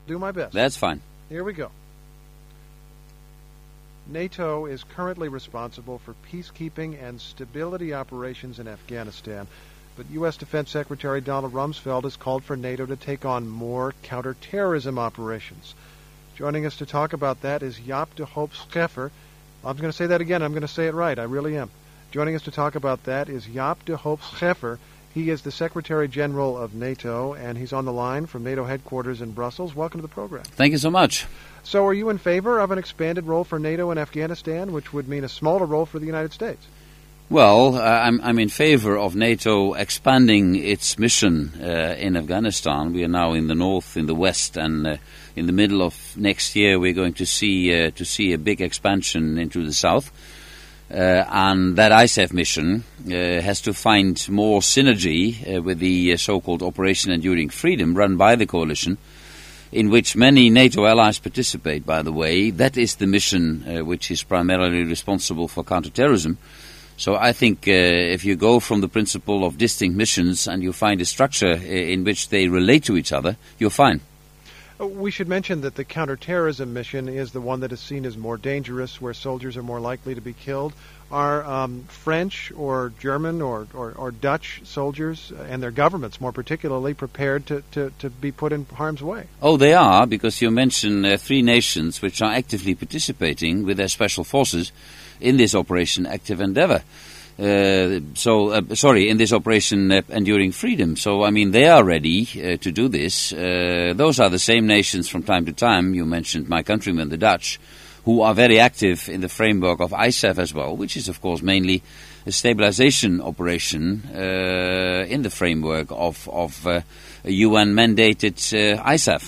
do my best. That's fine. Here we go. NATO is currently responsible for peacekeeping and stability operations in Afghanistan, but U.S. Defense Secretary Donald Rumsfeld has called for NATO to take on more counterterrorism operations. Joining us to talk about that is Jaap de Hoop Scheffer. I'm going to say that again. I'm going to say it right. I really am. Joining us to talk about that is Jaap de Hoop Scheffer. He is the Secretary General of NATO, and he's on the line from NATO headquarters in Brussels. Welcome to the program. Thank you so much. So are you in favor of an expanded role for NATO in Afghanistan, which would mean a smaller role for the United States? Well, I'm in favor of NATO expanding its mission in Afghanistan. We are now in the north, in the west, and in the middle of next year we're going to see a big expansion into the south. And that ISAF mission has to find more synergy with the so-called Operation Enduring Freedom run by the coalition, in which many NATO allies participate, by the way. That is the mission which is primarily responsible for counterterrorism. So I think if you go from the principle of distinct missions and you find a structure in which they relate to each other, you're fine. We should mention that the counterterrorism mission is the one that is seen as more dangerous, where soldiers are more likely to be killed. Are French or German or Dutch soldiers and their governments more particularly prepared to be put in harm's way? Oh, they are, because you mentioned 3 nations which are actively participating with their special forces in this Operation Active Endeavour. In this Operation Enduring Freedom. So, I mean, they are ready to do this. Those are the same nations from time to time. You mentioned my countrymen, the Dutch, who are very active in the framework of ISAF as well, which is, of course, mainly a stabilization operation in the framework of a UN-mandated ISAF.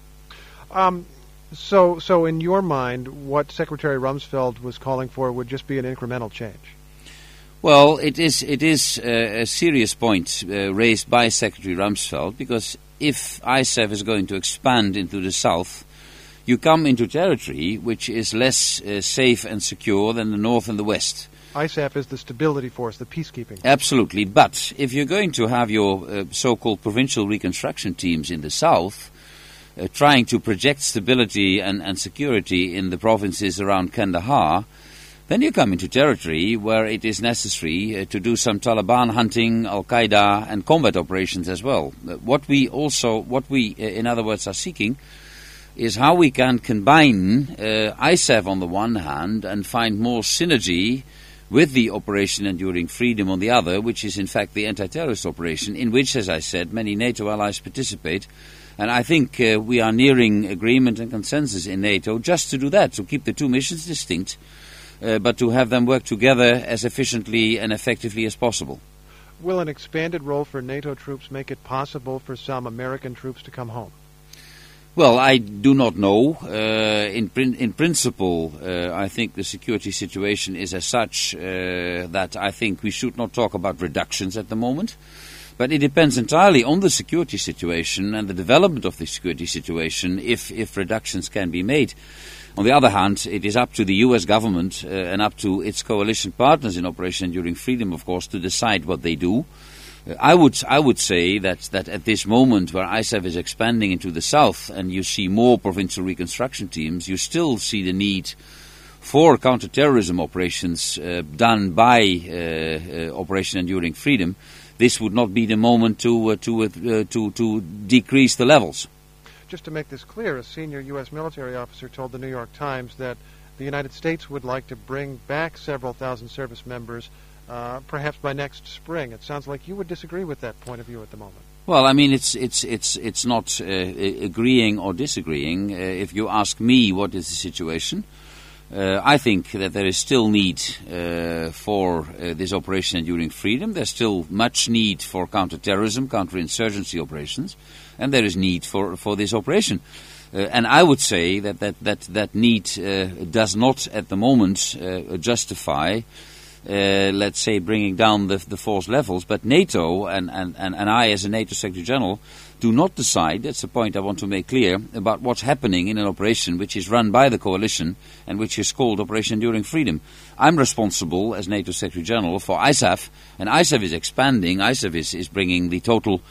So in your mind, what Secretary Rumsfeld was calling for would just be an incremental change? Well, it is a serious point raised by Secretary Rumsfeld, because if ISAF is going to expand into the south, you come into territory which is less safe and secure than the north and the west. ISAF is the stability force, the peacekeeping. Absolutely, but if you're going to have your so-called provincial reconstruction teams in the south, trying to project stability and security in the provinces around Kandahar, then you come into territory where it is necessary to do some Taliban hunting, Al-Qaeda, and combat operations as well. What we, in other words, are seeking is how we can combine ISAF on the one hand and find more synergy with the Operation Enduring Freedom on the other, which is in fact the anti-terrorist operation, in which, as I said, many NATO allies participate. And I think we are nearing agreement and consensus in NATO just to do that, to keep the 2 missions distinct, but to have them work together as efficiently and effectively as possible. Will an expanded role for NATO troops make it possible for some American troops to come home? Well, I do not know. In principle, I think the security situation is as such that I think we should not talk about reductions at the moment. But it depends entirely on the security situation and the development of the security situation if reductions can be made. On the other hand, it is up to the U.S. government and up to its coalition partners in Operation Enduring Freedom, of course, to decide what they do. I would say that at this moment where ISAF is expanding into the south and you see more provincial reconstruction teams, you still see the need for counterterrorism operations done by Operation Enduring Freedom. This would not be the moment to decrease the levels. Just to make this clear, a senior U.S. military officer told the New York Times that the United States would like to bring back several thousand service members, perhaps by next spring. It sounds like you would disagree with that point of view at the moment. Well, I mean, it's not agreeing or disagreeing. If you ask me what is the situation, I think that there is still need for this Operation Enduring Freedom. There's still much need for counterterrorism, counterinsurgency operations, and there is need for this operation. And I would say that need does not at the moment justify, let's say, bringing down the force levels. But NATO and I, as a NATO Secretary General, do not decide, that's the point I want to make clear, about what's happening in an operation which is run by the coalition and which is called Operation Enduring Freedom. I'm responsible as NATO Secretary General for ISAF, and ISAF is expanding. ISAF is bringing the total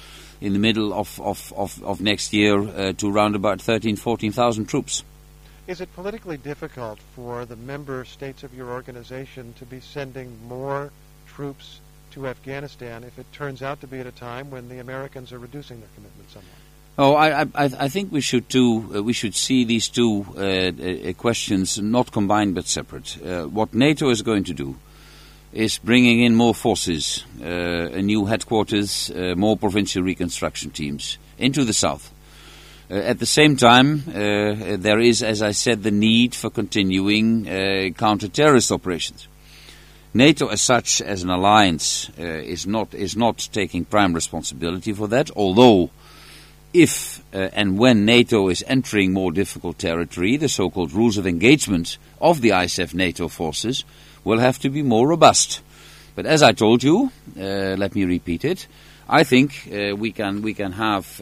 in the middle of next year to round about 14,000 troops. Is it politically difficult for the member states of your organization to be sending more troops to Afghanistan if it turns out to be at a time when the Americans are reducing their commitment somewhat? Oh, I think we should see these two questions not combined but separate. What NATO is going to do is bringing in more forces, a new headquarters, more provincial reconstruction teams into the south. At the same time, there is, as I said, the need for continuing counter-terrorist operations. NATO, as such, as an alliance, is not taking prime responsibility for that. Although, if and when NATO is entering more difficult territory, the so-called rules of engagement of the ISAF NATO forces will have to be more robust. But as I told you, let me repeat it. I think we can have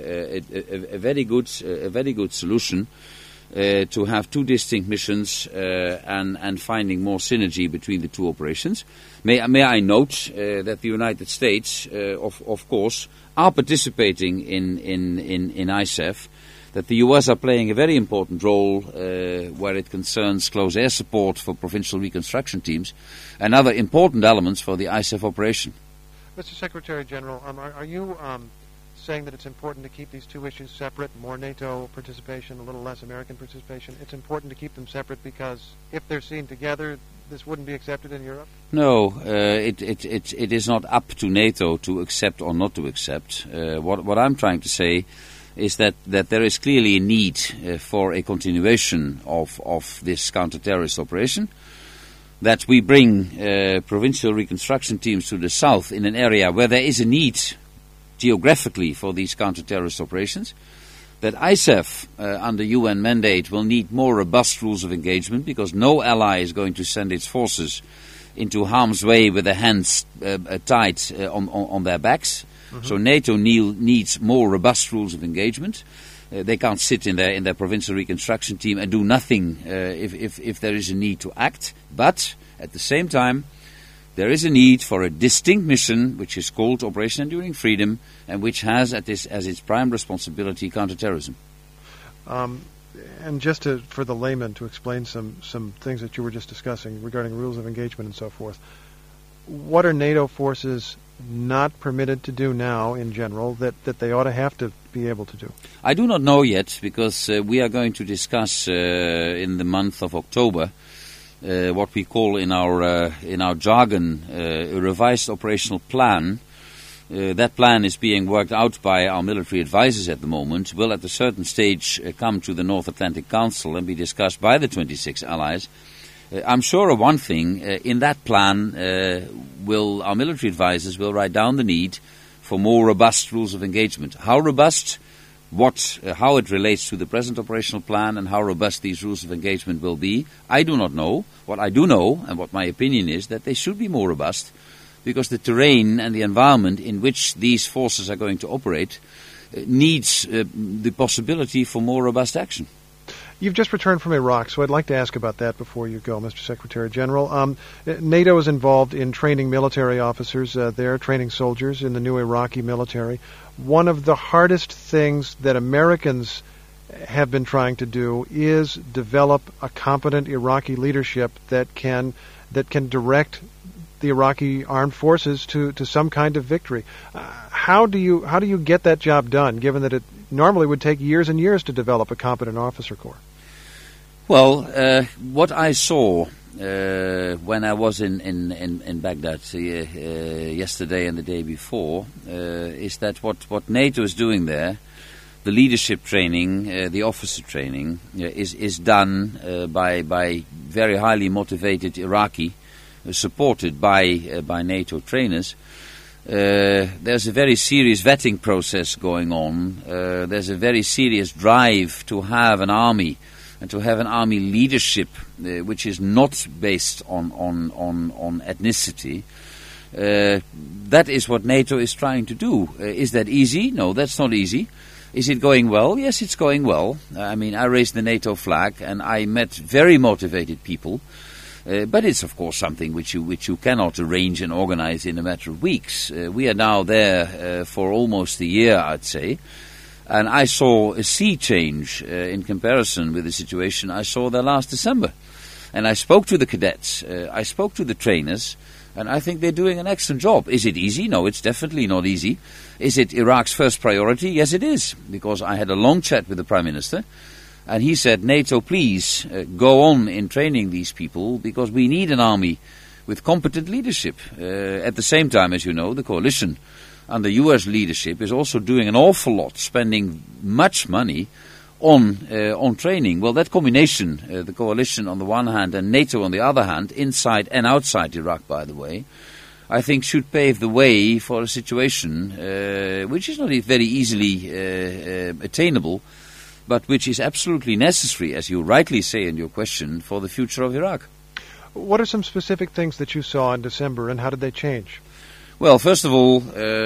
a very good solution to have two distinct missions and finding more synergy between the two operations. May I note that the United States, of course, are participating in ISAF, that the US are playing a very important role where it concerns close air support for provincial reconstruction teams and other important elements for the ISAF operation. Mr. Secretary General, are you saying that it's important to keep these two issues separate, more NATO participation, a little less American participation? It's important to keep them separate because if they're seen together, this wouldn't be accepted in Europe? No, it is not up to NATO to accept or not to accept. What I'm trying to say is that there is clearly a need for a continuation of this counter-terrorist operation, that we bring provincial reconstruction teams to the south in an area where there is a need geographically for these counter-terrorist operations, that ISAF under UN mandate will need more robust rules of engagement because no ally is going to send its forces into harm's way with their hands tied on their backs. Mm-hmm. So NATO needs more robust rules of engagement. They can't sit in their provincial reconstruction team and do nothing if there is a need to act. But at the same time, there is a need for a distinct mission, which is called Operation Enduring Freedom, and which has as its prime responsibility counterterrorism. And just for the layman to explain some things that you were just discussing regarding rules of engagement and so forth, what are NATO forces not permitted to do now in general that they ought to have to be able to do? I do not know yet, because we are going to discuss in the month of October what we call in our jargon a revised operational plan. That plan is being worked out by our military advisors at the moment, will at a certain stage come to the North Atlantic Council and be discussed by the 26 allies. I'm sure of one thing, in that plan our military advisors will write down the need for more robust rules of engagement. How robust, how it relates to the present operational plan and how robust these rules of engagement will be, I do not know. What I do know, and what my opinion is, that they should be more robust, because the terrain and the environment in which these forces are going to operate needs the possibility for more robust action. You've just returned from Iraq, so I'd like to ask about that before you go, Mr. Secretary General. NATO is involved in training military officers there, training soldiers in the new Iraqi military. One of the hardest things that Americans have been trying to do is develop a competent Iraqi leadership that can direct the Iraqi armed forces to some kind of victory. How do you get that job done, given that it normally would take years and years to develop a competent officer corps? Well, what I saw when I was in Baghdad yesterday and the day before is that what NATO is doing there, the leadership training, the officer training, is done by very highly motivated Iraqi, supported by NATO trainers. There's a very serious vetting process going on. There's a very serious drive to have an army and to have an army leadership which is not based on ethnicity. That is what NATO is trying to do. Is that easy? No, that's not easy. Is it going well? Yes, it's going well. I mean, I raised the NATO flag and I met very motivated people But it's, of course, something which you cannot arrange and organize in a matter of weeks. We are now there for almost a year, I'd say. And I saw a sea change in comparison with the situation I saw there last December. And I spoke to the cadets, I spoke to the trainers, and I think they're doing an excellent job. Is it easy? No, it's definitely not easy. Is it Iraq's first priority? Yes, it is, because I had a long chat with the Prime Minister, and he said, NATO, please go on in training these people, because we need an army with competent leadership. At the same time, as you know, the coalition under US leadership is also doing an awful lot, spending much money on training. Well, that combination, the coalition on the one hand and NATO on the other hand, inside and outside Iraq, by the way, I think should pave the way for a situation which is not very easily attainable, but which is absolutely necessary, as you rightly say in your question, for the future of Iraq. What are some specific things that you saw in December, and how did they change? Well, first of all,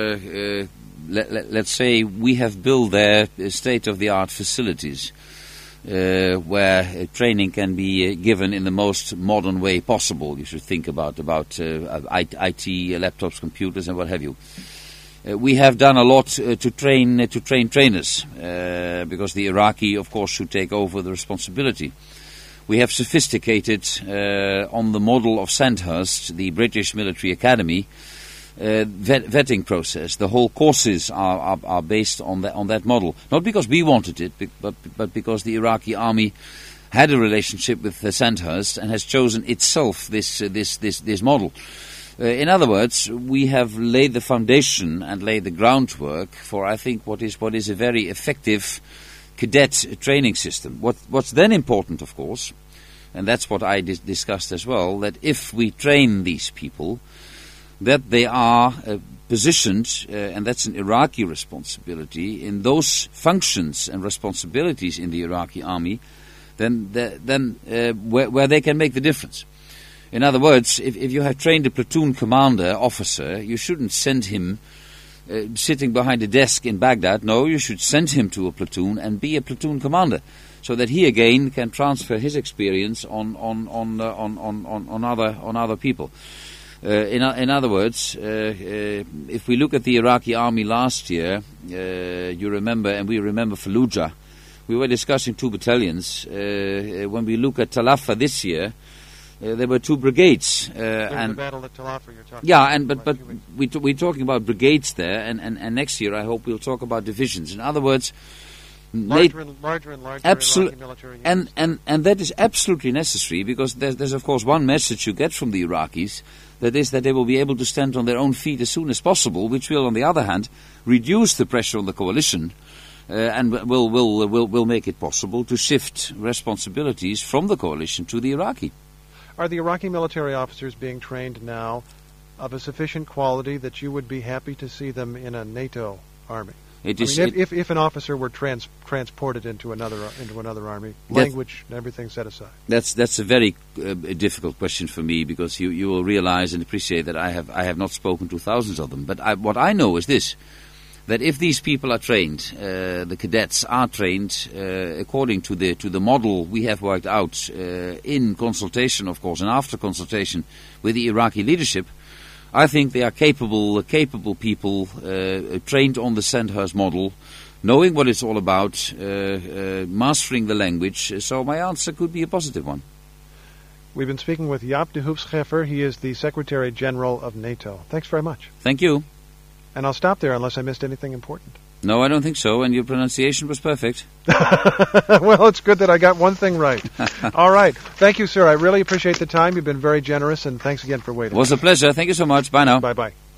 let's say we have built there state-of-the-art facilities where training can be given in the most modern way possible. You should think about IT, laptops, computers, and what have you. We have done a lot to train trainers because the Iraqi, of course, should take over the responsibility. We have sophisticated on the model of Sandhurst, the British Military Academy, vetting process. The whole courses are based on that model. Not because we wanted it, but because the Iraqi army had a relationship with Sandhurst and has chosen itself this model. In other words, we have laid the foundation and laid the groundwork for, I think, what is a very effective cadet training system. What's then important, of course, and that's what I discussed as well, that if we train these people, that they are positioned, and that's an Iraqi responsibility, in those functions and responsibilities in the Iraqi army, then where they can make the difference. In other words, if you have trained a platoon commander officer, you shouldn't send him sitting behind a desk in Baghdad. No, you should send him to a platoon and be a platoon commander, so that he again can transfer his experience on other people. In other words, if we look at the Iraqi army last year, you remember, and we remember Fallujah, we were discussing 2 battalions. When we look at Tal Afar this year, there were 2 brigades. And the battle at Tal Afar you're talking about. Yeah, but we're talking about brigades there, and next year I hope we'll talk about divisions. In other words, larger and larger Iraqi military units. And that is absolutely necessary, because there's of course one message you get from the Iraqis, that is that they will be able to stand on their own feet as soon as possible, which will, on the other hand, reduce the pressure on the coalition and will make it possible to shift responsibilities from the coalition to the Iraqi. Are the Iraqi military officers being trained now of a sufficient quality that you would be happy to see them in a NATO army? If an officer were transported into another army, language and everything set aside. That's a very difficult question for me, because you will realize and appreciate that I have not spoken to thousands of them. But what I know is this: that if these people are trained, the cadets are trained according to the model we have worked out in consultation, of course, and after consultation with the Iraqi leadership, I think they are capable people, trained on the Sandhurst model, knowing what it's all about, mastering the language. So my answer could be a positive one. We've been speaking with Jaap de Hoef Scheffer. He is the Secretary General of NATO. Thanks very much. Thank you. And I'll stop there unless I missed anything important. No, I don't think so, and your pronunciation was perfect. Well, it's good that I got one thing right. All right. Thank you, sir. I really appreciate the time. You've been very generous, and thanks again for waiting. It was a pleasure. Thank you so much. Bye now. Bye-bye.